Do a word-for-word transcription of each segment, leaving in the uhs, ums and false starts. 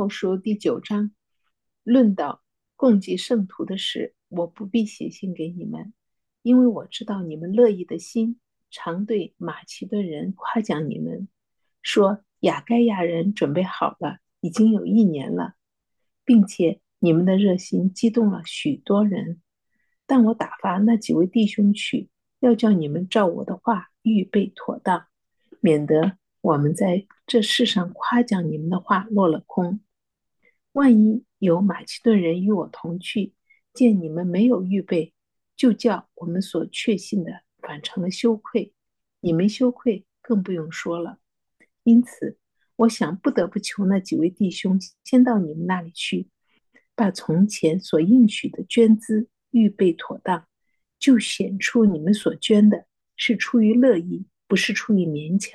后书第九章论到供给圣徒的事，我不必写信给你们，因为我知道你们乐意的心常对马其顿人夸奖你们，说亚该亚人准备好了，已经有一年了，并且你们的热心激动了许多人。但我打发那几位弟兄去，要叫你们照我的话预备妥当，免得我们在这世上夸奖你们的话落了空。万一有马其顿人与我同去，见你们没有预备，就叫我们所确信的反成了羞愧，你们羞愧更不用说了。因此，我想不得不求那几位弟兄先到你们那里去，把从前所应许的捐资预备妥当，就显出你们所捐的是出于乐意，不是出于勉强。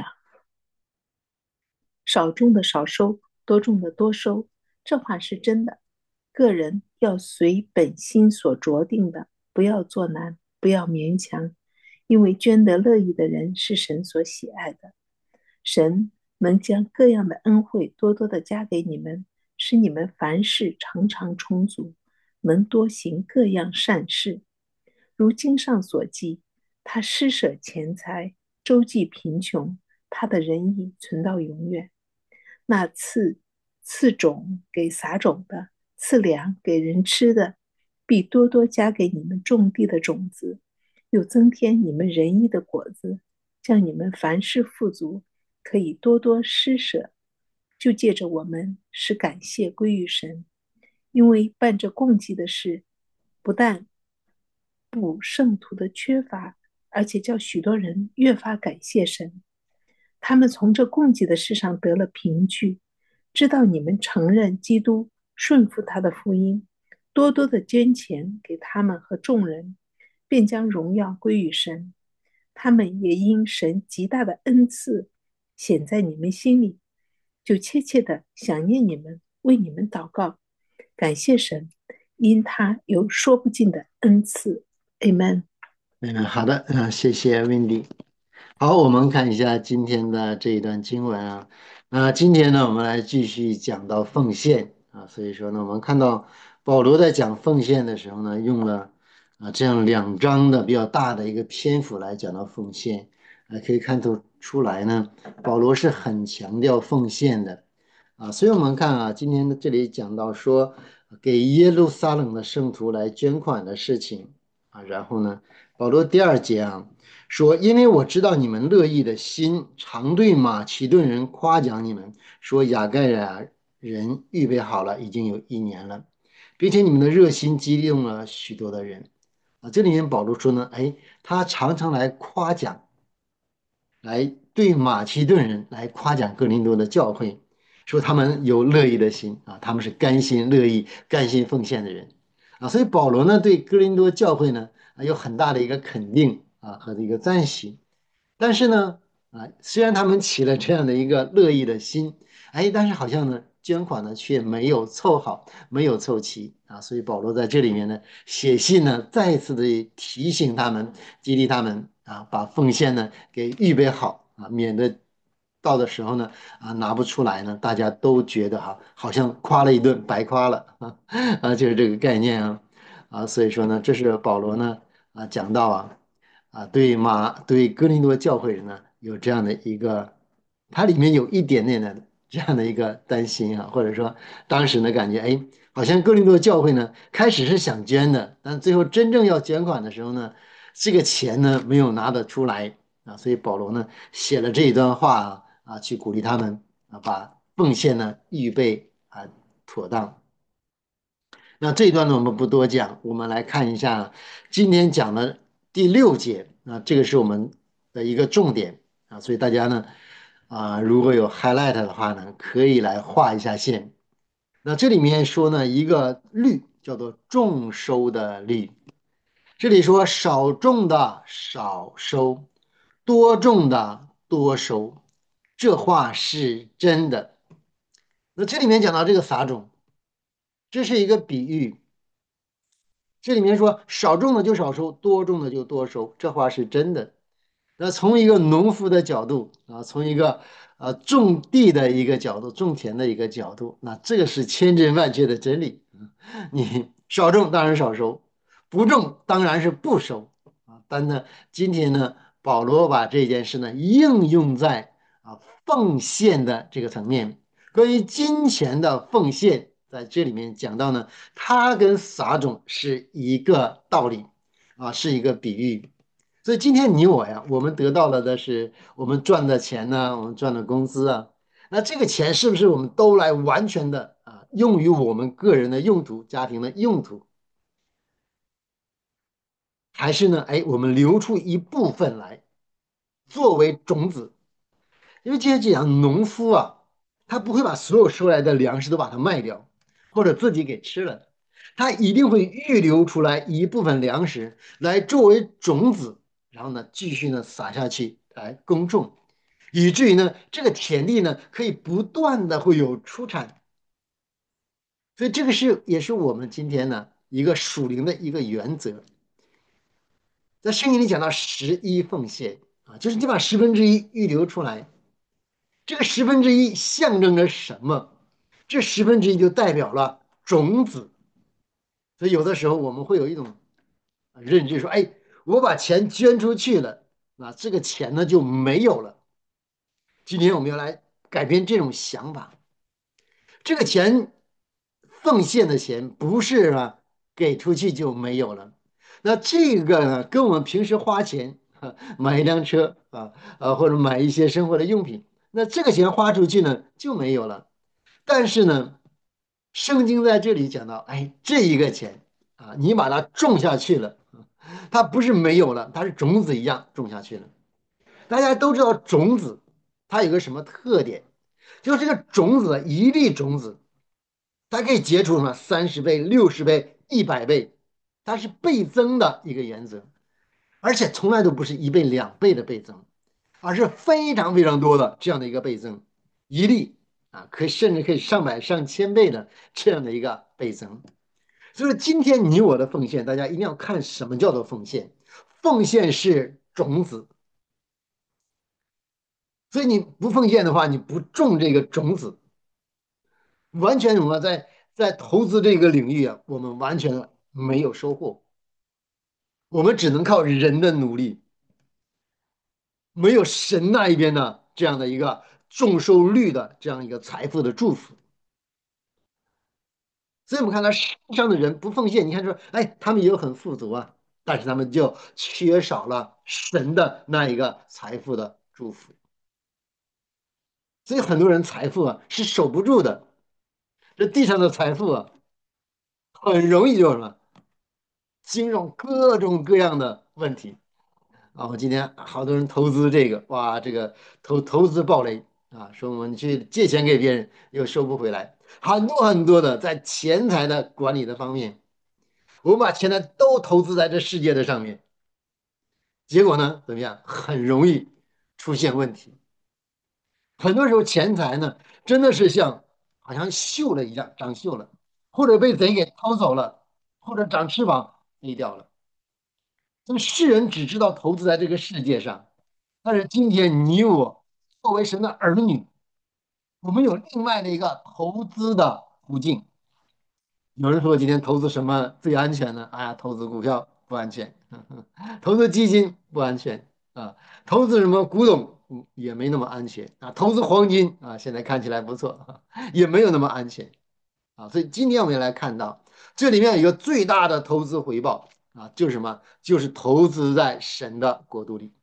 少种的少收，多种的多收，这话是真的。个人要随本心所着定的，不要做难，不要勉强，因为捐得乐意的人是神所喜爱的。神能将各样的恩惠多多的加给你们，使你们凡事常常充足，能多行各样善事。如经上所记，他施舍钱财，周济贫穷，他的仁义存到永远。那赐赐种给撒种的，赐粮给人吃的，必多多加给你们种地的种子，又增添你们仁义的果子，叫你们凡事富足，可以多多施舍。就借着我们使感谢归于神，因为办这供给的事，不但补圣徒的缺乏，而且叫许多人越发感谢神。他们从这供给的事上得了凭据，知道你们承认基督，顺服他的福音，多多的捐钱给他们和众人，便将荣耀归于神。他们也因神极大的恩赐显在你们心里，就切切的想念你们，为你们祷告，感谢神，因他有说不尽的恩赐。Amen。 嗯，好的，嗯，谢谢 Wendy。好，我们看一下今天的这一段经文啊。那今天呢，我们来继续讲到奉献啊。所以说呢，我们看到保罗在讲奉献的时候呢，用了啊这样两章的比较大的一个篇幅来讲到奉献啊，可以看出出来呢，保罗是很强调奉献的啊。所以我们看啊，今天这里讲到说给耶路撒冷的圣徒来捐款的事情啊，然后呢，保罗第二节啊。说，因为我知道你们乐意的心，常对马其顿人夸奖你们，说雅盖亚人预备好了，已经有一年了，并且你们的热心激动了许多的人啊。这里面保罗说呢，哎，他常常来夸奖，来对马其顿人来夸奖哥林多的教会，说他们有乐意的心啊，他们是甘心乐意、甘心奉献的人啊。所以保罗呢，对哥林多教会呢啊有很大的一个肯定啊和一个赞许。但是呢，啊，虽然他们起了这样的一个乐意的心，哎，但是好像呢，捐款呢却没有凑好，没有凑齐啊，所以保罗在这里面呢写信呢，再次的提醒他们，激励他们啊，把奉献呢给预备好啊，免得到的时候呢啊拿不出来呢，大家都觉得哈、好像夸了一顿，白夸了啊，啊，就是这个概念啊，啊，所以说呢，这是保罗呢啊讲到啊。啊，对马对哥林多教会人呢有这样的一个，它里面有一点点的这样的一个担心啊，或者说当时呢感觉，哎，好像哥林多教会呢开始是想捐的，但最后真正要捐款的时候呢，这个钱呢没有拿得出来啊，所以保罗呢写了这一段话啊，啊去鼓励他们啊，把奉献呢预备啊妥当。那这一段呢，我们不多讲，我们来看一下今天讲的第六节啊，这个是我们的一个重点啊，所以大家呢啊，如果有 highlight 的话呢，可以来画一下线。那这里面说呢，一个律叫做种收的律，这里说少种的少收，多种的多收，这话是真的。那这里面讲到这个撒种，这是一个比喻。这里面说少种的就少收，多种的就多收，这话是真的。 那从一个农夫的角度啊，从一个呃种地的一个角度，种田的一个角度，那这个是千真万确的真理。你少种当然少收，不种当然是不收啊。但呢，今天呢，保罗把这件事呢应用在啊奉献的这个层面，关于金钱的奉献，在这里面讲到呢，它跟撒种是一个道理啊，是一个比喻。所以今天你我呀，我们得到了的是我们赚的钱呢，我们赚的工资啊，那这个钱是不是我们都来完全的啊用于我们个人的用途、家庭的用途，还是呢，哎，我们留出一部分来作为种子？因为今天讲农夫啊，他不会把所有收来的粮食都把它卖掉，或者自己给吃了，他一定会预留出来一部分粮食来作为种子，然后呢，继续呢撒下去来耕种。以至于呢，这个田地呢可以不断的会有出产，所以这个是也是我们今天呢一个属灵的一个原则。在圣经里讲到十一奉献啊，就是你把十分之一预留出来，这个十分之一象征着什么？这十分之一就代表了种子。所以有的时候我们会有一种认知说，哎，我把钱捐出去了，那这个钱呢就没有了。今天我们要来改变这种想法，这个钱奉献的钱不是啊给出去就没有了。那这个呢，跟我们平时花钱啊买一辆车啊啊或者买一些生活的用品，那这个钱花出去呢就没有了。但是呢，圣经在这里讲到，哎，这一个钱啊，你把它种下去了，它不是没有了，它是种子一样种下去了。大家都知道种子它有个什么特点，就是这个种子一粒种子。它可以结出什么三十倍、六十倍、一百倍，它是倍增的一个原则，而且从来都不是一倍、两倍的倍增，而是非常非常多的这样的一个倍增，一粒啊，可以甚至可以上百、上千倍的这样的一个倍增。所以今天你我的奉献，大家一定要看什么叫做奉献，奉献是种子，所以你不奉献的话，你不种这个种子，完全什么在在投资这个领域啊，我们完全没有收获。我们只能靠人的努力，没有神那一边的这样的一个重收率的这样一个财富的祝福。所以我们看到世上的人不奉献，你看说，哎，他们也有很富足啊，但是他们就缺少了神的那一个财富的祝福。所以很多人财富啊是守不住的，这地上的财富啊很容易就什么，金融各种各样的问题。啊，我今天好多人投资这个，哇，这个投投资暴雷啊，说我们去借钱给别人又收不回来，很多很多的在钱财的管理的方面，我们把钱财都投资在这世界的上面，结果呢，怎么样？很容易出现问题。很多时候钱财呢，真的是像好像锈了一样，长锈了，或者被贼给偷走了，或者长翅膀飞掉了。所以世人只知道投资在这个世界上。但是今天你我作为神的儿女，我们有另外的一个投资的途径。有人说今天投资什么最安全呢？哎呀，投资股票不安全，投资基金不安全啊，投资什么古董嗯也没那么安全啊，投资黄金啊现在看起来不错，也没有那么安全啊。所以今天我们要来看到这里面有一个最大的投资回报啊，就是什么？就是投资在神的国度里。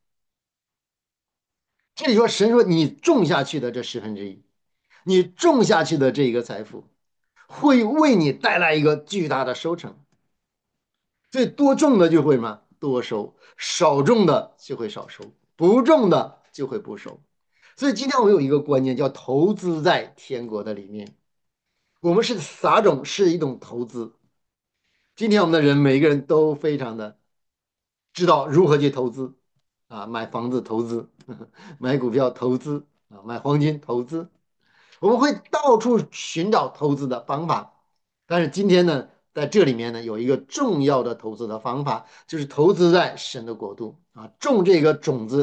这里说神说你种下去的这十分之一，你种下去的这个财富，会为你带来一个巨大的收成。所以多种的就会什么多收，少种的就会少收，不种的就会不收。所以今天我们有一个观念叫投资在天国的里面，我们是撒种是一种投资。今天我们的人每个人都非常的知道如何去投资啊，买房子投资，买股票投资啊，买黄金投资。我们会到处寻找投资的方法，但是今天呢，在这里面呢，有一个重要的投资的方法，就是投资在神的国度啊，种这个种子，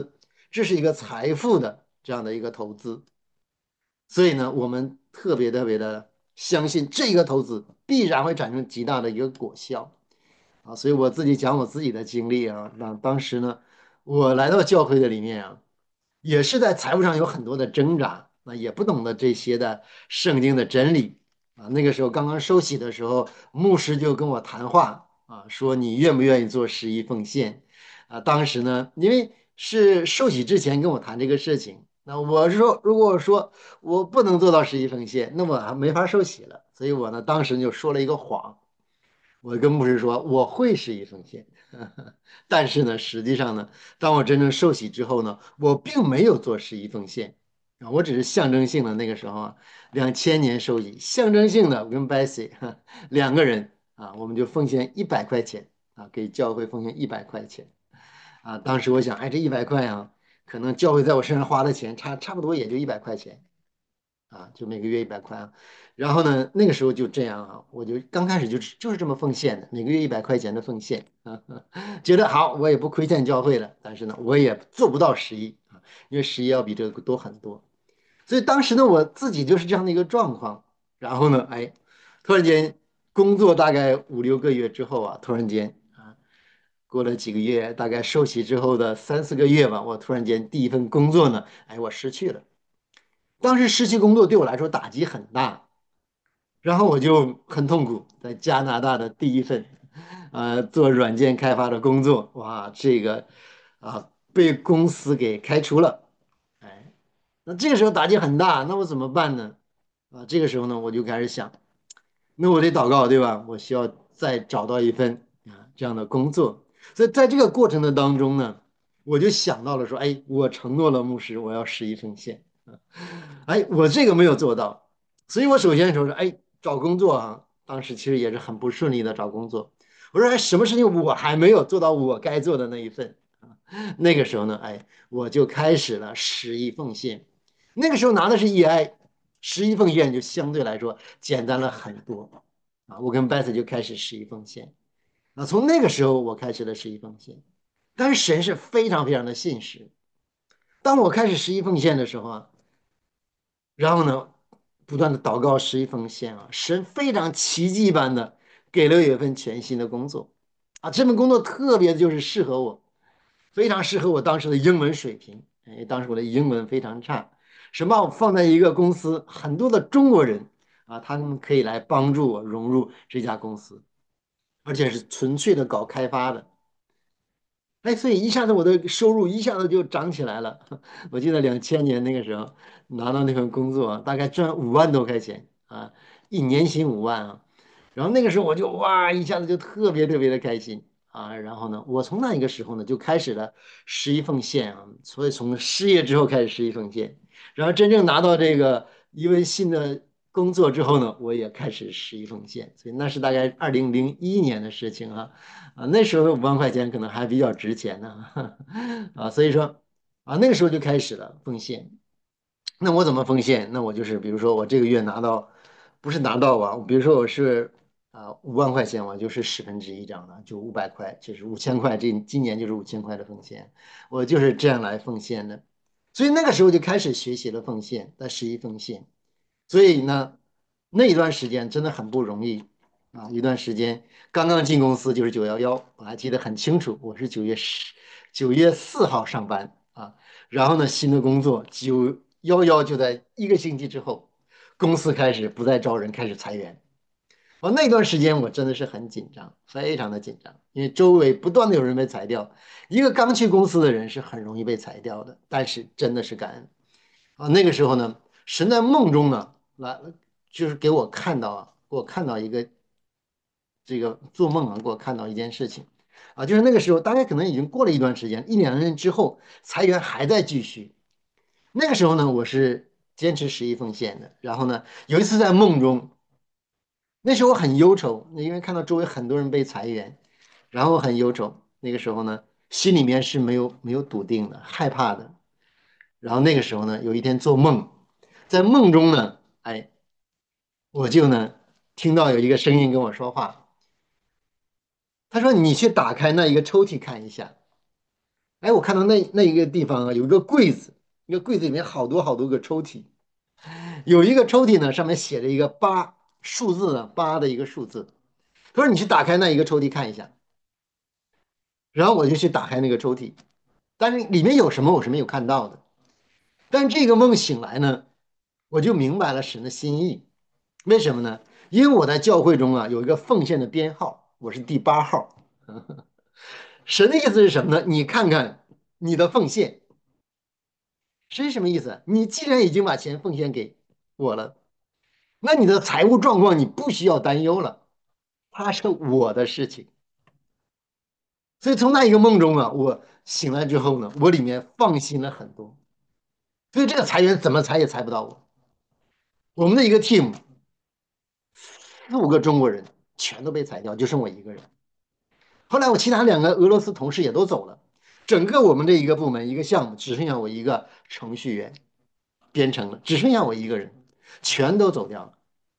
这是一个财富的这样的一个投资。所以呢，我们特别特别的相信这个投资必然会产生极大的一个果效啊。所以我自己讲我自己的经历啊，那当时呢，我来到教会的里面啊。也是在财务上有很多的挣扎，啊，也不懂得这些的圣经的真理啊。那个时候刚刚受洗的时候，牧师就跟我谈话啊，说你愿不愿意做十一奉献啊？当时呢，因为是受洗之前跟我谈这个事情，那我是说，如果说我不能做到十一奉献，那我还没法受洗了，所以我呢当时就说了一个谎，我跟牧师说我会十一奉献。但是呢，实际上呢，当我真正受洗之后呢，我并没有做十一奉献啊，我只是象征性的那个时候啊，两千年受洗，象征性的我跟 Bessie 两个人啊，我们就奉献一百块钱啊，给教会奉献一百块钱啊。当时我想，哎，这一百块啊，可能教会在我身上花的钱差差不多也就一百块钱。啊，就每个月一百块啊。然后呢，那个时候就这样啊，我就刚开始就是就是这么奉献的，每个月一百块钱的奉献啊，觉得好，我也不亏欠教会了，但是呢，我也做不到十一啊，因为十一要比这个多很多。所以当时呢，我自己就是这样的一个状况。然后呢，哎，突然间工作大概五六个月之后啊，突然间啊，过了几个月，大概受洗之后的三四个月吧，我突然间第一份工作呢，哎，我失去了。当时实习工作对我来说打击很大，然后我就很痛苦，在加拿大的第一份，呃，做软件开发的工作，哇，这个啊被公司给开除了，哎，那这个时候打击很大，那我怎么办呢？啊，这个时候呢，我就开始想，那我得祷告，对吧？我需要再找到一份啊这样的工作，所以在这个过程的当中呢，我就想到了说，哎，我承诺了牧师，我要十一奉献。哎，我这个没有做到，所以我首先说是，哎，找工作啊，当时其实也是很不顺利的找工作。我说，哎，什么事情我还没有做到我该做的那一份啊？那个时候呢，哎，我就开始了十一奉献。那个时候拿的是 E I，十一奉献就相对来说简单了很多啊。我跟 Beth 就开始十一奉献啊，从那个时候我开始了十一奉献。但是神是非常非常的信实，当我开始十一奉献的时候啊。然后呢，不断的祷告十一奉献啊，神非常奇迹般的给了我一份全新的工作啊，这份工作特别就是适合我，非常适合我当时的英文水平，哎，当时我的英文非常差，什么我放在一个公司，很多的中国人啊，他们可以来帮助我融入这家公司，而且是纯粹的搞开发的。哎，所以一下子我的收入一下子就涨起来了。我记得两千年那个时候拿到那份工作，大概赚五万多块钱啊，一年薪五万啊。然后那个时候我就哇，一下子就特别特别的开心啊。然后呢，我从那一个时候呢就开始了十一奉献啊。所以从失业之后开始十一奉献，然后真正拿到这个一份新的工作之后呢，我也开始十一奉献。所以那是大概二零零一年的事情啊。啊，那时候五万块钱可能还比较值钱呢，啊，所以说啊，那个时候就开始了奉献。那我怎么奉献？那我就是比如说我这个月拿到，不是拿到吧？比如说我是啊五万块钱，我就是十分之一这样的，就五百块，就是五千块，这今年就是五千块的奉献，我就是这样来奉献的。所以那个时候就开始学习了奉献，在十一奉献。所以呢，那一段时间真的很不容易啊！一段时间刚刚进公司就是九幺幺，我还记得很清楚，我是九月十九月四号上班啊。然后呢，新的工作九幺幺就在一个星期之后，公司开始不再招人，开始裁员。哦，那段时间我真的是很紧张，非常的紧张，因为周围不断的有人被裁掉。一个刚去公司的人是很容易被裁掉的，但是真的是感恩。啊，那个时候呢，神在梦中呢，来就是给我看到啊，给我看到一个这个做梦啊，给我看到一件事情啊，就是那个时候大概可能已经过了一段时间，一两年之后，裁员还在继续。那个时候呢，我是坚持十一奉献的。然后呢，有一次在梦中，那时候我很忧愁，因为看到周围很多人被裁员，然后我很忧愁。那个时候呢，心里面是没有没有笃定的，害怕的。然后那个时候呢，有一天做梦，在梦中呢，哎，我就呢听到有一个声音跟我说话，他说：“你去打开那一个抽屉看一下。” 哎，我看到那那一个地方啊，有一个柜子，一个柜子里面好多好多个抽屉，有一个抽屉呢，上面写着一个八数字的八的一个数字。他说你去打开那一个抽屉看一下，然后我就去打开那个抽屉，但是里面有什么我是没有看到的。但这个梦醒来呢，我就明白了神的心意。为什么呢？因为我在教会中啊有一个奉献的编号，我是第八号。神的意思是什么呢？你看看你的奉献是什么意思？你既然已经把钱奉献给我了，那你的财务状况你不需要担忧了，它是我的事情。所以从那一个梦中啊，我醒来之后呢，我里面放心了很多。所以这个裁员怎么裁也裁不到我。我们的一个 team 四五个中国人全都被裁掉，就剩我一个人。后来我其他两个俄罗斯同事也都走了，整个我们这一个部门一个项目只剩下我一个程序员编程了，只剩下我一个人，全都走掉了。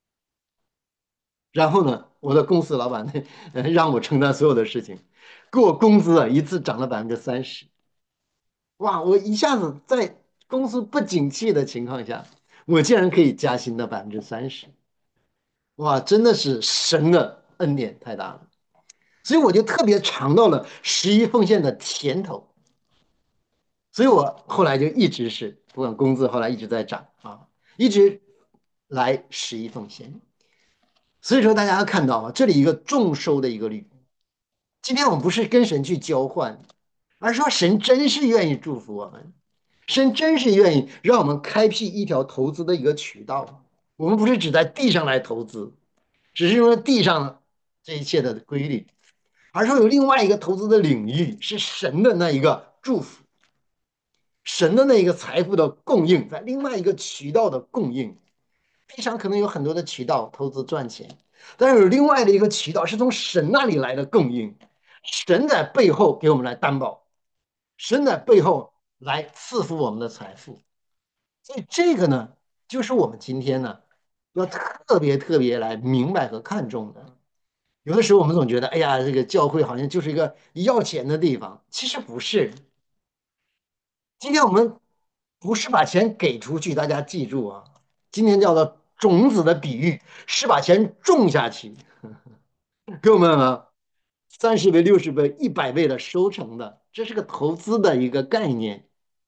然后呢，我的公司老板呢，呃让我承担所有的事情，给我工资啊一次涨了百分之三十。哇！我一下子在公司不景气的情况下，我竟然可以加薪到百分之三十。哇！真的是神的恩典太大了，所以我就特别尝到了十一奉献的甜头。所以我后来就一直是，不管工资后来一直在涨啊，一直来十一奉献。所以说大家要看到啊，这里一个众收的一个率。今天我们不是跟神去交换，而是说神真是愿意祝福我们，神真是愿意让我们开辟一条投资的一个渠道。我们不是只在地上来投资，只是用地上这一切的规律，而是说有另外一个投资的领域，是神的那一个祝福，神的那一个财富的供应，在另外一个渠道的供应。地上可能有很多的渠道投资赚钱，但是有另外的一个渠道是从神那里来的供应，神在背后给我们来担保，神在背后来赐福我们的财富。所以这个呢，就是我们今天呢要特别特别来明白和看重的。有的时候我们总觉得，哎呀，这个教会好像就是一个要钱的地方，其实不是。今天我们不是把钱给出去，大家记住啊，今天叫做种子的比喻，是把钱种下去，给我们啊三十倍、六十倍、一百倍的收成的，这是个投资的一个概念。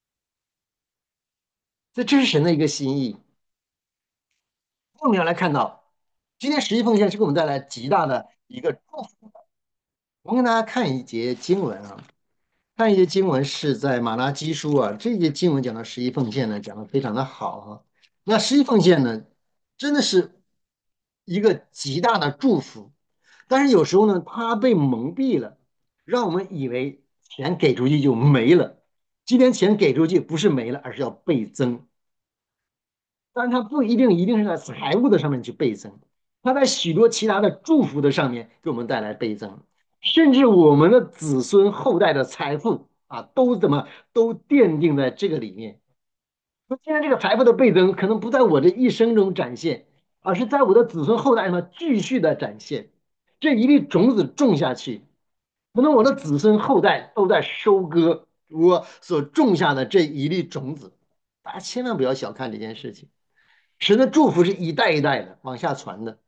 所以这是神的一个心意。我们要来看到，今天十一奉献是给我们带来极大的一个祝福。我们跟大家看一节经文啊，看一节经文是在马拉基书啊，这节经文讲到十一奉献呢，讲的非常的好啊。那十一奉献呢，真的是一个极大的祝福，但是有时候呢，它被蒙蔽了，让我们以为钱给出去就没了。今天钱给出去不是没了，而是要倍增。但是它不一定一定是在财务的上面去倍增，它在许多其他的祝福的上面给我们带来倍增，甚至我们的子孙后代的财富啊，都怎么都奠定在这个里面。那既然这个财富的倍增可能不在我这一生中展现，而是在我的子孙后代上继续的展现。这一粒种子种下去，可能我的子孙后代都在收割我所种下的这一粒种子。大家千万不要小看这件事情。神的祝福是一代一代的往下传的，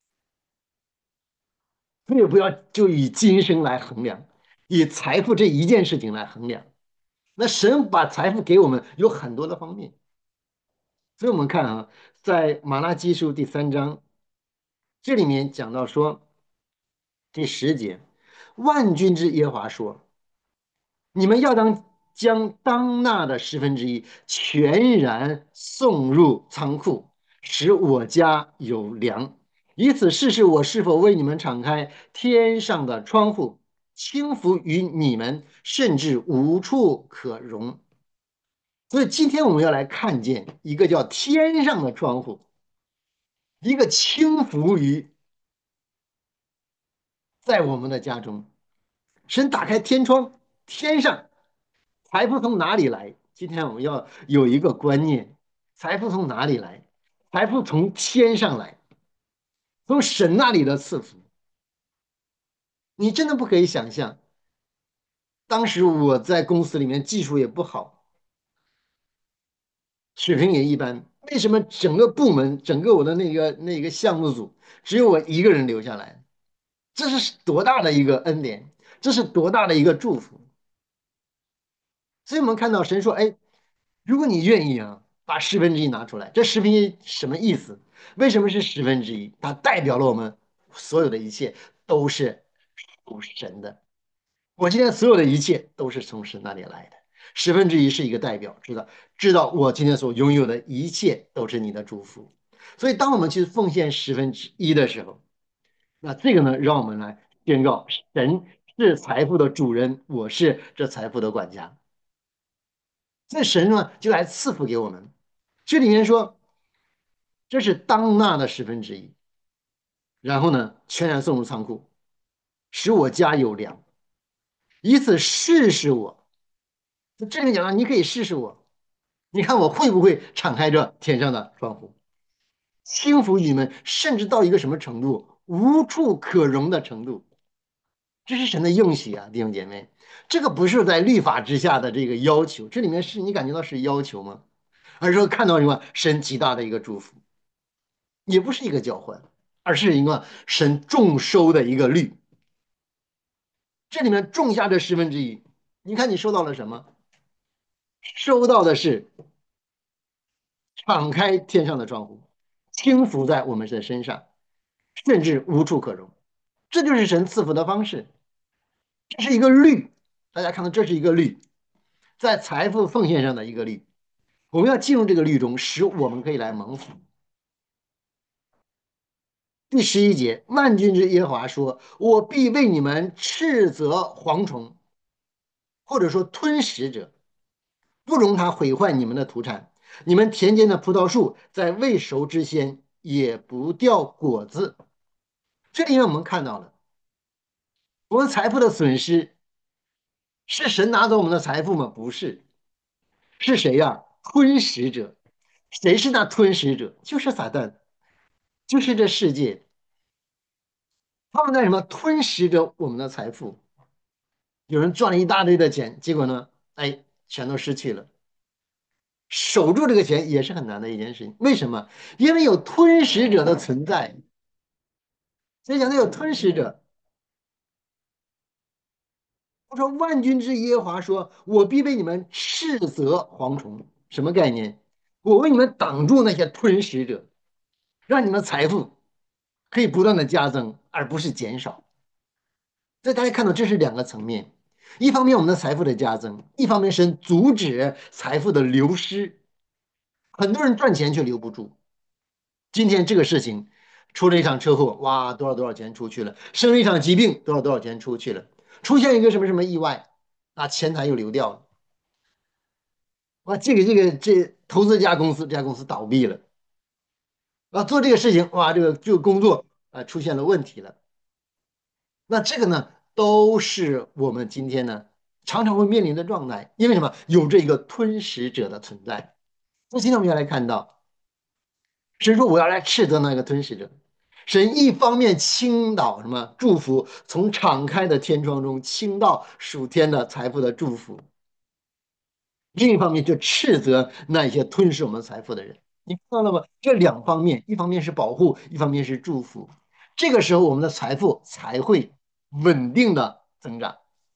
所以不要就以今生来衡量，以财富这一件事情来衡量。那神把财富给我们有很多的方面，所以我们看啊，在马拉基书第三章这里面讲到说，第十节，万军之耶和华说：你们要当将当纳的十分之一全然送入仓库，使我家有粮。以此试试我是否为你们敞开天上的窗户，倾福于你们，甚至无处可容。所以今天我们要来看见一个叫天上的窗户，一个倾福于在我们的家中。神打开天窗，天上财富从哪里来？今天我们要有一个观念：财富从哪里来？财富从天上来，从神那里的赐福。你真的不可以想象， 当时我在公司里面技术也不好，水平也一般，为什么整个部门、整个我的那个那个项目组只有我一个人留下来？这是多大的一个恩典，这是多大的一个祝福。所以我们看到神说：“哎，如果你愿意啊，把十分之一拿出来，这十分之一什么意思？为什么是十分之一？它代表了我们所有的一切都是属神的。我今天所有的一切都是从神那里来的。十分之一是一个代表，知道知道我今天所拥有的一切都是你的祝福。所以，当我们去奉献十分之一的时候，那这个呢，让我们来宣告：神是财富的主人，我是这财富的管家。这神呢，就来赐福给我们。这里面说，这是当纳的十分之一，然后呢，全然送入仓库，使我家有粮，以此试试我。这里面讲了，你可以试试我，你看我会不会敞开着天上的窗户，轻浮你们，甚至到一个什么程度，无处可容的程度。这是神的应许啊，弟兄姐妹，这个不是在律法之下的这个要求，这里面是你感觉到是要求吗？而是说看到什么神极大的一个祝福，也不是一个交换，而是一个神重收的一个律。这里面种下这十分之一，你看你收到了什么？收到的是敞开天上的窗户，轻浮在我们的身上，甚至无处可容。这就是神赐福的方式，这是一个律。大家看到，这是一个律，在财富奉献上的一个律。我们要进入这个律中，使我们可以来蒙福。第十一节，万军之耶和华说：“我必为你们斥责蝗虫，或者说吞食者，不容它毁坏你们的土产。你们田间的葡萄树在未熟之先也不掉果子。”这里让我们看到了，我们财富的损失是神拿走我们的财富吗？不是，是谁呀、吞食者。谁是那吞食者？就是撒旦，就是这世界。他们在什么吞食着我们的财富？有人赚了一大堆的钱，结果呢，哎，全都失去了。守住这个钱也是很难的一件事情。为什么？因为有吞食者的存在。所以讲，那有吞食者。我说万军之耶和华说：“我必为你们斥责蝗虫。”什么概念？我为你们挡住那些吞食者，让你们财富可以不断的加增，而不是减少。所以大家看到，这是两个层面。一方面，我们的财富的加增；一方面，是阻止财富的流失。很多人赚钱却留不住。今天这个事情出了一场车祸，哇，多少多少钱出去了；生了一场疾病，多少多少钱出去了；出现一个什么什么意外，啊，钱财又流掉了。哇，这个这个这投资这家公司，这家公司倒闭了。啊，做这个事情，哇，这个这个工作啊出现了问题了。那这个呢，都是我们今天呢常常会面临的状态。因为什么？有这一个吞噬者的存在。那今天我们要来看到，神说我要来斥责那个吞噬者。神一方面倾倒什么祝福，从敞开的天窗中倾倒属天的财富的祝福；另一方面就斥责那些吞噬我们财富的人。你看到了吗？这两方面，一方面是保护，一方面是祝福。这个时候，我们的财富才会稳定的增长。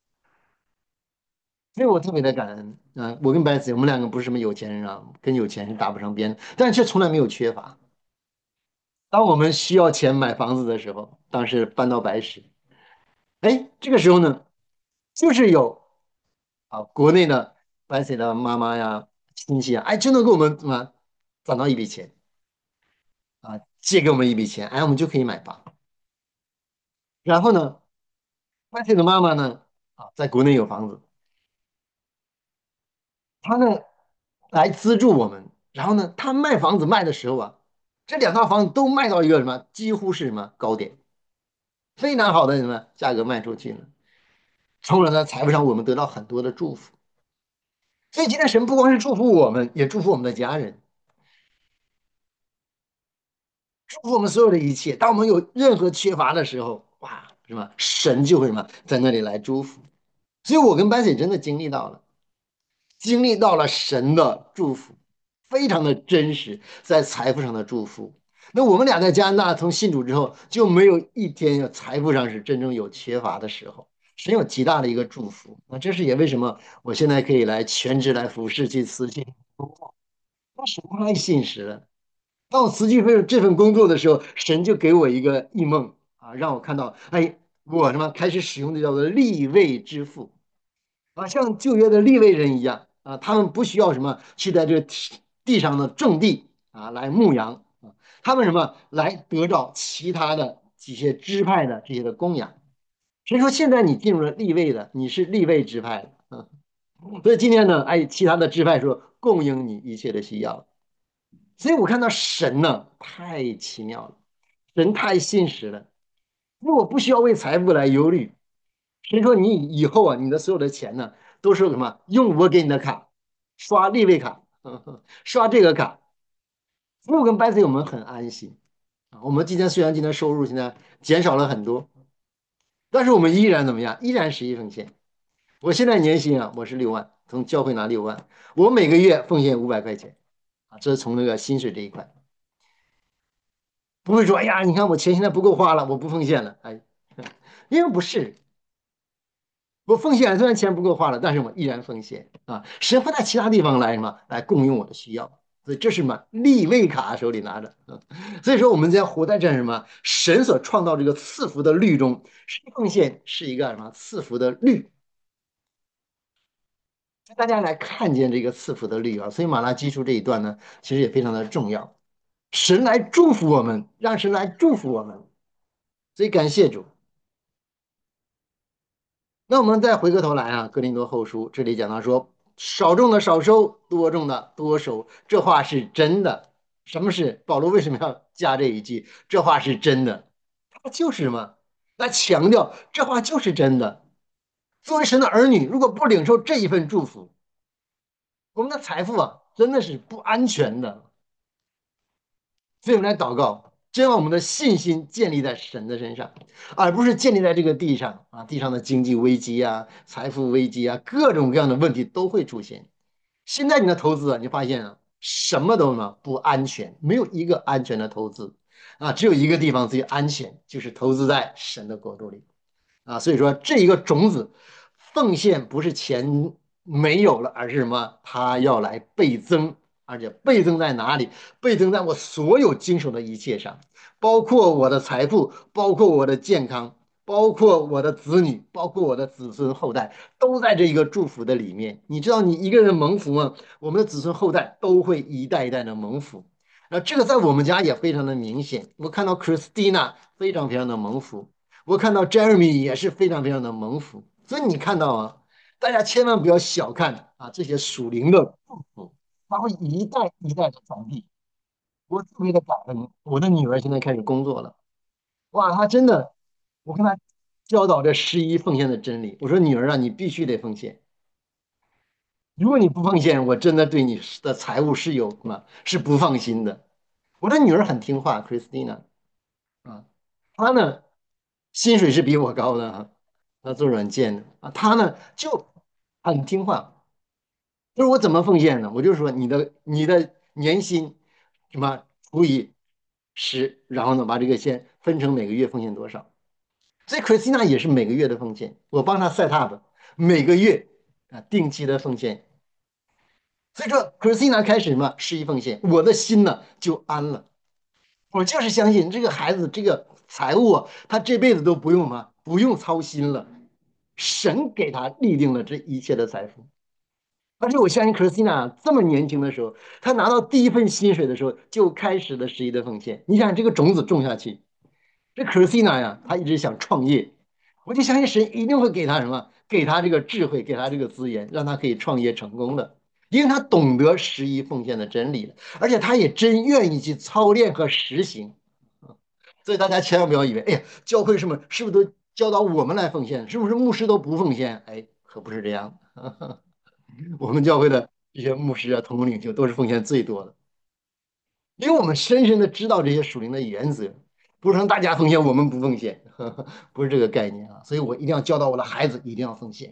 所以我特别的感恩啊、呃我跟白子，我们两个不是什么有钱人啊，跟有钱人搭不上边，但却从来没有缺乏。当我们需要钱买房子的时候，当时搬到白石，哎，这个时候呢，就是有啊国内的白水的妈妈呀、亲戚啊，哎，真的给我们怎么转到一笔钱啊，借给我们一笔钱，哎，我们就可以买房。然后呢，白水的妈妈呢，啊，在国内有房子，她呢来资助我们。然后呢，她卖房子卖的时候啊，这两套房子都卖到一个什么，几乎是什么高点，非常好的什么价格卖出去了。从而呢，财富上我们得到很多的祝福。所以今天神不光是祝福我们，也祝福我们的家人，祝福我们所有的一切。当我们有任何缺乏的时候，哇，什么神就会什么在那里来祝福。 所以我跟班姐真的经历到了，经历到了神的祝福，非常的真实，在财富上的祝福。那我们俩在加拿大从信主之后，就没有一天财富上是真正有缺乏的时候，神有极大的一个祝福。那这是也为什么我现在可以来全职来服侍去辞去工作，那神太信实了。当我辞去份这份工作的时候，神就给我一个异梦啊，让我看到，哎，我什么开始使用的叫做立位之父。啊，像旧约的利未人一样啊，他们不需要什么去在这个地地上的种地啊来牧羊啊，他们什么来得到其他的几些支派的这些的供养。所以说现在你进入了立位的，你是立位支派的，嗯，所以今天呢，哎，其他的支派说供应你一切的需要。所以我看到神呢太奇妙了，神太信实了，如果不需要为财富来忧虑。所以说你以后啊，你的所有的钱呢，都是什么？用我给你的卡，刷立位卡，呵呵刷这个卡。服务跟白 C 我们很安心啊。我们今天虽然今天收入现在减少了很多，但是我们依然怎么样？依然十一奉献。我现在年薪啊，我是六万，从教会拿六万，我每个月奉献五百块钱啊，这是从那个薪水这一块，不会说哎呀，你看我钱现在不够花了，我不奉献了，哎，因为不是，我奉献虽然钱不够花了，但是我依然奉献啊。神会在其他地方来什么来供应我的需要，所以这是什么立位卡手里拿着。啊所以说我们在活在这什么神所创造这个赐福的律中，十一奉献是一个什么赐福的律，大家来看见这个赐福的律啊。所以马拉基书这一段呢，其实也非常的重要。神来祝福我们，让神来祝福我们，所以感谢主。那我们再回过头来啊，《哥林多后书》这里讲到说，少种的少收，多种的多收，这话是真的。什么是保罗为什么要加这一句？这话是真的，他就是什么？来强调这话就是真的。作为神的儿女，如果不领受这一份祝福，我们的财富啊，真的是不安全的。所以我们来祷告，真把我们的信心建立在神的身上，而不是建立在这个地上啊。地上的经济危机啊、财富危机啊，各种各样的问题都会出现。现在你的投资啊，你发现啊，什么都呢不安全，没有一个安全的投资啊，只有一个地方最安全，就是投资在神的国度里。啊，所以说这一个种子奉献不是钱没有了，而是什么？它要来倍增，而且倍增在哪里？倍增在我所有经手的一切上，包括我的财富，包括我的健康，包括我的子女，包括我的子孙后代，都在这一个祝福的里面。你知道，你一个人蒙福吗？我们的子孙后代都会一代一代的蒙福。那这个在我们家也非常的明显，我看到 Christina 非常非常的蒙福。我看到 Jeremy 也是非常非常的蒙福，所以你看到啊，大家千万不要小看啊这些属灵的祝福，它会一代一代的传递。我特别的感恩，我的女儿现在开始工作了，哇，她真的，我跟她教导这十一奉献的真理。我说女儿啊，你必须得奉献，如果你不奉献，我真的对你的财务是有什么是不放心的。我的女儿很听话，Christina 啊，她呢薪水是比我高的啊，他做软件的啊，他呢就很听话，就是我怎么奉献呢？我就说你的你的年薪什么除以十，然后呢把这个先分成每个月奉献多少。所以 Christina 也是每个月的奉献，我帮他 set up 每个月啊定期的奉献。所以说 Christina 开始什么十一奉献，我的心呢就安了。我就是相信这个孩子这个财务啊，他这辈子都不用嘛，不用操心了。神给他立定了这一切的财富。而且我相信 Christina 这么年轻的时候，她拿到第一份薪水的时候就开始了十一的奉献。你想这个种子种下去，这 Christina 呀，她一直想创业，我就相信神一定会给她什么，给她这个智慧，给她这个资源，让她可以创业成功的。因为她懂得十一奉献的真理了，而且她也真愿意去操练和实行。所以大家千万不要以为，哎呀，教会什么是不是都教导我们来奉献？是不是牧师都不奉献？哎，可不是这样。我们教会的这些牧师啊、同工领袖都是奉献最多的，因为我们深深的知道这些属灵的原则，不是让大家奉献，我们不奉献，呵呵不是这个概念啊。所以我一定要教导我的孩子，一定要奉献。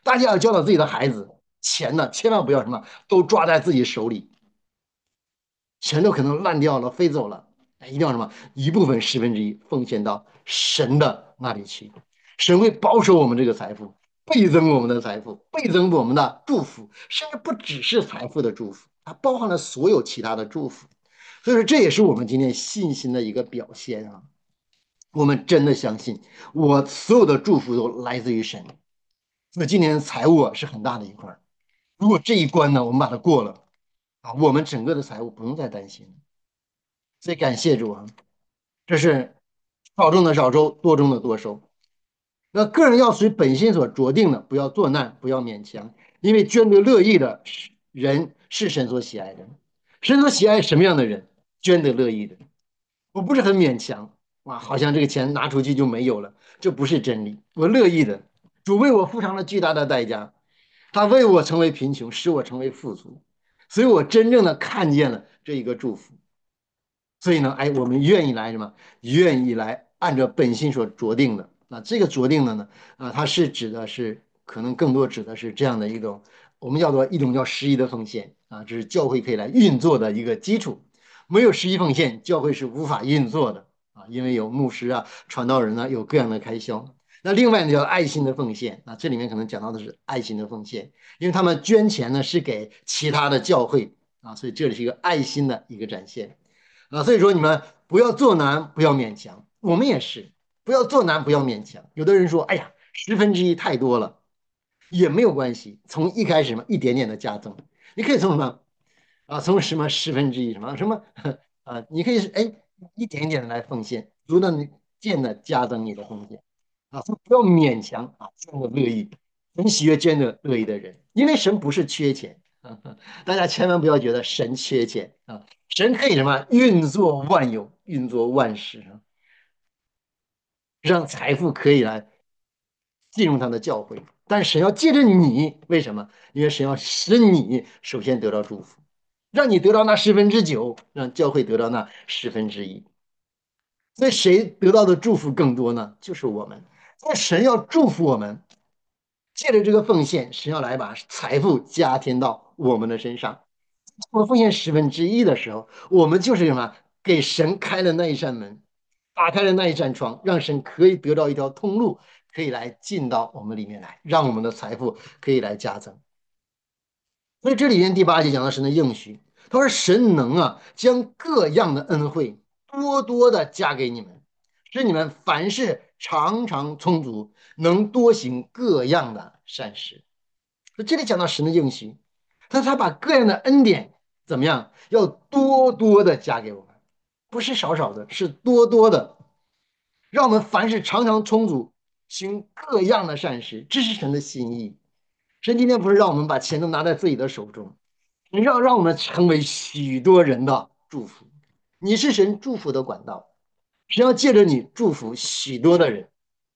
大家要教导自己的孩子，钱呢千万不要什么都抓在自己手里，钱都可能烂掉了、飞走了。哎，一定要什么一部分十分之一奉献到神的那里去，神会保守我们这个财富，倍增我们的财富，倍增我们的祝福，甚至不只是财富的祝福，它包含了所有其他的祝福。所以说，这也是我们今天信心的一个表现啊。我们真的相信，我所有的祝福都来自于神。那今年财务啊是很大的一块。如果这一关呢，我们把它过了啊，我们整个的财务不用再担心。所以感谢主啊，这是少种的少收，多种的多收。那个人要随本心所酌定的，不要作难，不要勉强，因为捐得乐意的人是神所喜爱的。神所喜爱什么样的人？捐得乐意的。我不是很勉强，哇，好像这个钱拿出去就没有了，这不是真理。我乐意的，主为我付上了巨大的代价，他为我成为贫穷，使我成为富足，所以我真正的看见了这一个祝福。所以呢，哎，我们愿意来什么？愿意来按照本心所酌定的。那这个酌定的呢，啊，它是指的是可能更多指的是这样的一种，我们叫做一种叫十一的奉献啊，这是教会可以来运作的一个基础。没有十一奉献，教会是无法运作的啊，因为有牧师啊、传道人啊，有各样的开销。那另外呢，叫爱心的奉献啊，这里面可能讲到的是爱心的奉献，因为他们捐钱呢是给其他的教会啊，所以这里是一个爱心的一个展现。啊，所以说你们不要做难，不要勉强。我们也是，不要做难，不要勉强。有的人说，哎呀，十分之一太多了，也没有关系。从一开始嘛，一点点的加增，你可以从什么啊？从什么十分之一什么什么啊？你可以哎一点一点的来奉献，逐渐的加增你的奉献啊，不要勉强啊，捐的乐意，很喜悦捐的乐意的人，因为神不是缺钱。大家千万不要觉得神缺钱啊，神可以什么运作万有，运作万事啊，让财富可以来进入他的教会。但神要借着你，为什么？因为神要使你首先得到祝福，让你得到那十分之九，让教会得到那十分之一。所以谁得到的祝福更多呢？就是我们。那神要祝福我们，借着这个奉献，神要来把财富加添到我们的身上。我们奉献十分之一的时候，我们就是什么？给神开了那一扇门，打开了那一扇窗，让神可以得到一条通路，可以来进到我们里面来，让我们的财富可以来加增。所以这里面第八节讲到神的应许，他说神能啊将各样的恩惠多多的加给你们，使你们凡事常常充足，能多行各样的善事。这里讲到神的应许，他他把各样的恩典怎么样，要多多的加给我们，不是少少的，是多多的，让我们凡事常常充足，行各样的善事，这是神的心意。神今天不是让我们把钱都拿在自己的手中，让让我们成为许多人的祝福。你是神祝福的管道，神要借着你祝福许多的人。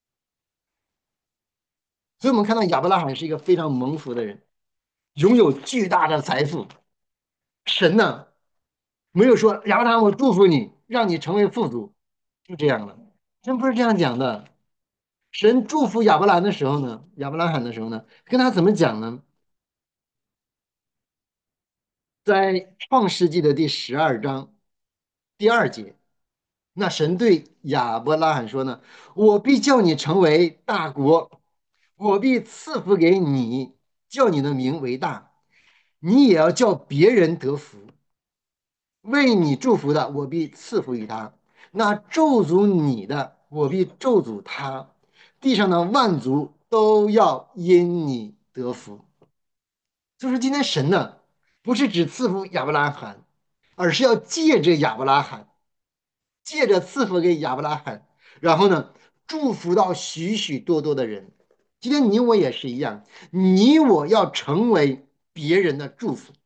所以我们看到亚伯拉罕是一个非常蒙福的人，拥有巨大的财富。神呢，没有说亚伯拉罕，我祝福你，让你成为富足，就这样了。神不是这样讲的。神祝福亚伯兰的时候呢，亚伯拉罕的时候呢，跟他怎么讲呢？在创世纪的第十二章第二节，那神对亚伯拉罕说呢：“我必叫你成为大国，我必赐福给你，叫你的名为大，你也要叫别人得福。为你祝福的，我必赐福于他；那咒诅你的，我必咒诅他。地上的万族都要因你得福。”就是今天神呢，不是只赐福亚伯拉罕，而是要借着亚伯拉罕，借着赐福给亚伯拉罕，然后呢，祝福到许许多多的人。今天你我也是一样，你我要成为别人的祝福，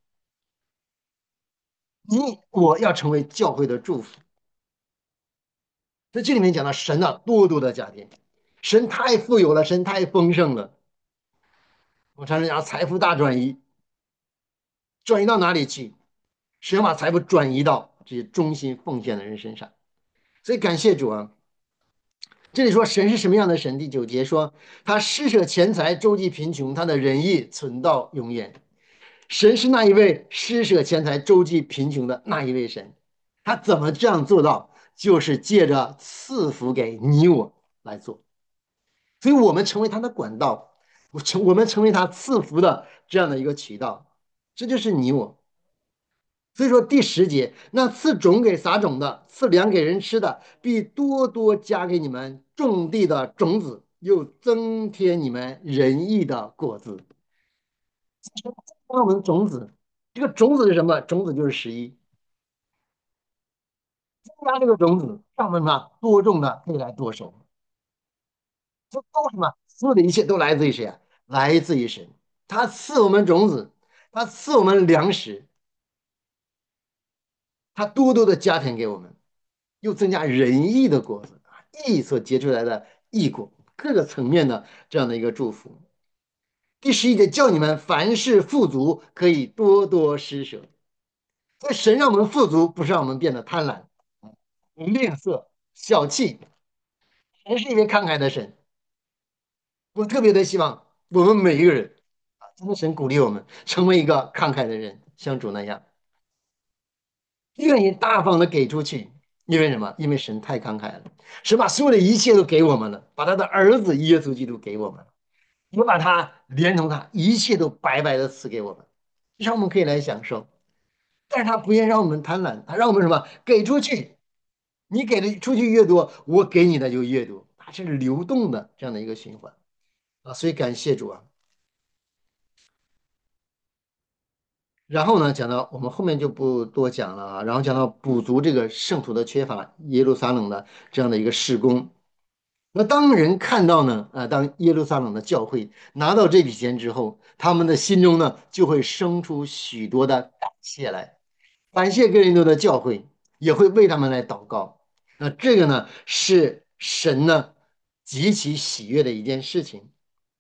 你我要成为教会的祝福。在这里面讲到神啊，多多的加添，神太富有了，神太丰盛了。我常常讲财富大转移，转移到哪里去？神要把财富转移到这些忠心奉献的人身上。所以感谢主啊！ 这里说神是什么样的神？第九节说，他施舍钱财，周济贫穷，他的仁义存到永远。神是那一位施舍钱财、周济贫穷的那一位神。他怎么这样做到？就是借着赐福给你我来做。所以我们成为他的管道，我成我们成为他赐福的这样的一个渠道。这就是你我。所以说第十节，那赐种给撒种的，赐粮给人吃的，必多多加给你们种地的种子，又增添你们仁义的果子。帮我们种子，这个种子是什么？种子就是十一，增加这个种子，让我们什么多种的可以来多收。这都什么？所有的一切都来自于谁啊？来自于神。他赐我们种子，他赐我们粮食，他多多的加添给我们。又增加仁义的果子，义所结出来的义果，各个层面的这样的一个祝福。第十一节叫你们凡事富足，可以多多施舍。所以神让我们富足，不是让我们变得贪婪、吝啬、小气。神是一位慷慨的神。我特别的希望我们每一个人啊，真的神鼓励我们成为一个慷慨的人，像主那样，愿意大方的给出去。因为什么？因为神太慷慨了，神把所有的一切都给我们了，把他的儿子耶稣基督给我们，也把他连同他一切都白白的赐给我们，让我们可以来享受。但是他不愿让我们贪婪，他让我们什么？给出去。你给的出去越多，我给你的就越多，它是流动的这样的一个循环啊。所以感谢主啊。然后呢，讲到我们后面就不多讲了啊。然后讲到补足这个圣徒的缺乏，耶路撒冷的这样的一个事工。那当人看到呢，啊，当耶路撒冷的教会拿到这笔钱之后，他们的心中呢就会生出许多的感谢来，感谢哥林多的教会，也会为他们来祷告。那这个呢是神呢极其喜悦的一件事情。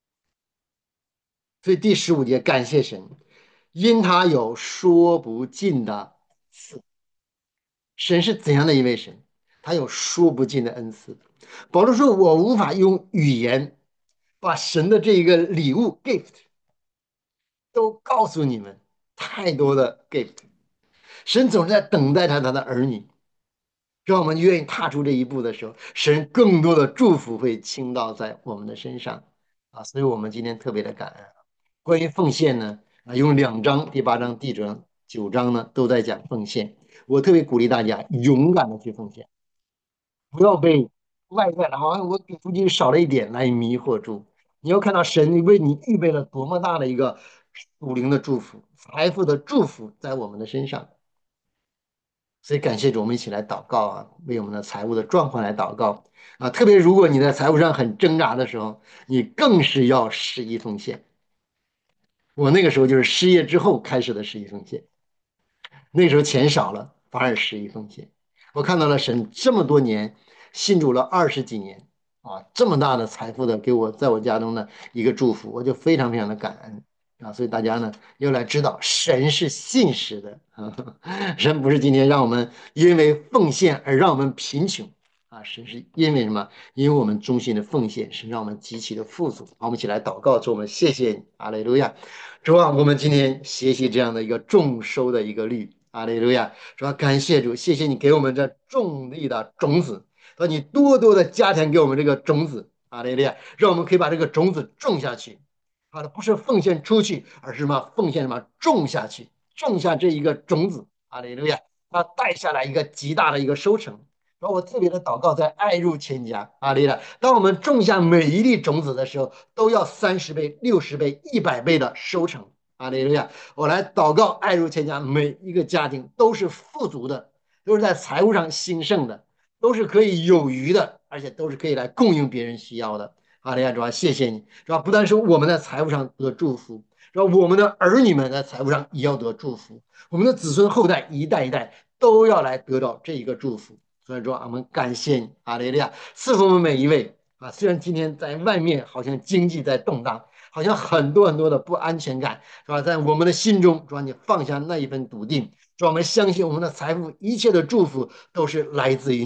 所以第十五节感谢神，因他有说不尽的赐。神是怎样的一位神？他有说不尽的恩赐。保罗说：“我无法用语言把神的这一个礼物 gift 都告诉你们，太多的 gift。神总是在等待他他的儿女，让我们愿意踏出这一步的时候，神更多的祝福会倾倒在我们的身上啊！所以我们今天特别的感恩。关于奉献呢，啊，用两章，第八章、第九章、九章呢都在讲奉献。我特别鼓励大家勇敢的去奉献。不要被外在的，好像我给出去少了一点来迷惑住。你要看到神为你预备了多么大的一个属灵的祝福、财富的祝福在我们的身上。所以感谢主，我们一起来祷告啊，为我们的财务的状况来祷告啊。特别如果你在财务上很挣扎的时候，你更是要十一奉献。我那个时候就是失业之后开始的十一奉献。那时候钱少了，反而十一奉献。我看到了神这么多年信主了二十几年啊，这么大的财富的给我在我家中的一个祝福，我就非常非常的感恩啊。所以大家呢要来知道，神是信实的啊，神不是今天让我们因为奉献而让我们贫穷啊，神是因为什么？因为我们忠心的奉献，是让我们极其的富足。好，我们一起来祷告，主我们谢谢你，阿雷路亚。主啊，我们今天学习这样的一个种收的一个律，阿利路亚！主啊，感谢主，谢谢你给我们这种地的种子，说你多多的加添给我们这个种子，阿利路亚，让我们可以把这个种子种下去。好的，不是奉献出去，而是什么？奉献什么？种下去，种下这一个种子，阿利路亚，它带下来一个极大的一个收成。然后我特别的祷告，在爱入千家，阿利亚。当我们种下每一粒种子的时候，都要三十倍、六十倍、一百倍的收成，阿利路亚。我来祷告，爱入千家每一个家庭都是富足的，都是在财务上兴盛的，都是可以有余的，而且都是可以来供应别人需要的。阿利亚主啊，谢谢你，是吧？不但是我们在财务上得祝福，是吧？我们的儿女们在财务上也要得祝福，我们的子孙后代一代一代都要来得到这一个祝福。所以说，我们感谢你，阿利路亚，赐福我们每一位啊！虽然今天在外面好像经济在动荡，好像很多很多的不安全感，是吧？在我们的心中，主啊，你放下那一份笃定，主啊，我们相信我们的财富，一切的祝福都是来自于你。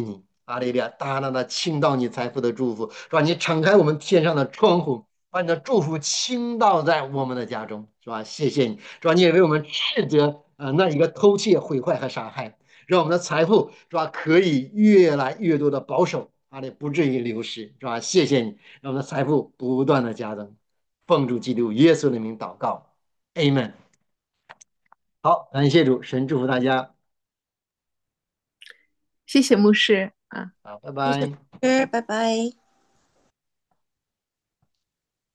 阿利利亚，大大的倾倒你财富的祝福，是吧？你敞开我们天上的窗户，把你的祝福倾倒在我们的家中，是吧？谢谢你，是吧？你也为我们斥责呃那一个偷窃、毁坏和杀害，让我们的财富是吧可以越来越多的保守，阿里不至于流失，是吧？谢谢你，让我们的财富不断的加增。奉主基督耶稣的名祷告，Amen。好，感谢主，神祝福大家， 谢谢牧师啊。 好，拜谢谢拜。 老师，拜拜。